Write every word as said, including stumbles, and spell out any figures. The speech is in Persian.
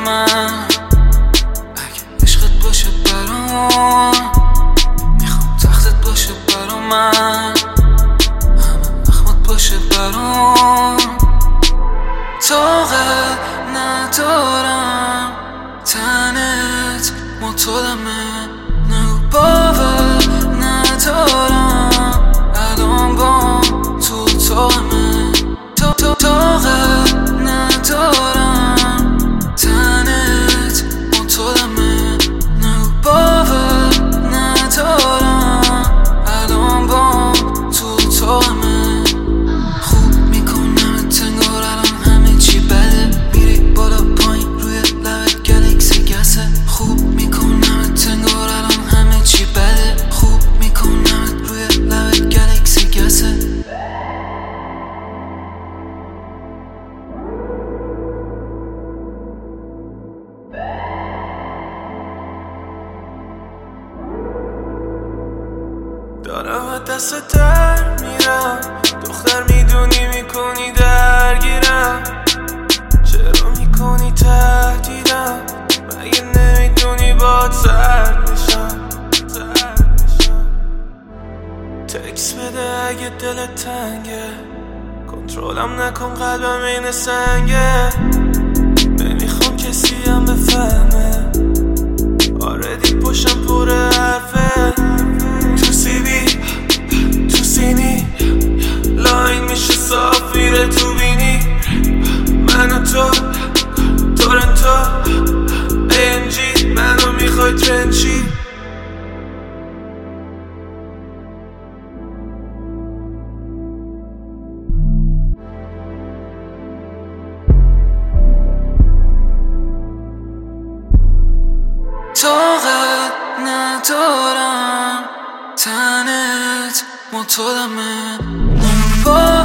من، اگه عشقت باشه برام میخوام تختت باشه برام، من همه اخمات باشه برام. طاقت ندارم تنت مطالمه، نگو باور ندارم الان با تو اتاقمه. تا تا طاقت ندارم تنت مطالمه، نگو باور ندارم الان با تو اتاقمه. خوب میکنم تنگار الان همه چی بده، میری بالا پایین روی لبت گلکسی گسه. خوب میکنم تنگار الان همه چی بده، خوب میکنم روی لبت گلکسی گسه. دارم از دست در میرم، دختر میدونی میکنی درگیرم، چرا میکنی تهدیدم، مگه نمیدونی باید سرد میشم. تکس بده اگه دلت تنگه، کنترلم نکن قلبم این سنگه، نمیخوام کسی هم بفهمه آردی پشتم پر حرفه. تو سیبی تو سینی لاین میشه صاف میره تو بینی، من و تو تورنتو ای ام جی، منو میخوای ترنچی. طاقت ندارم تنت مطالمه،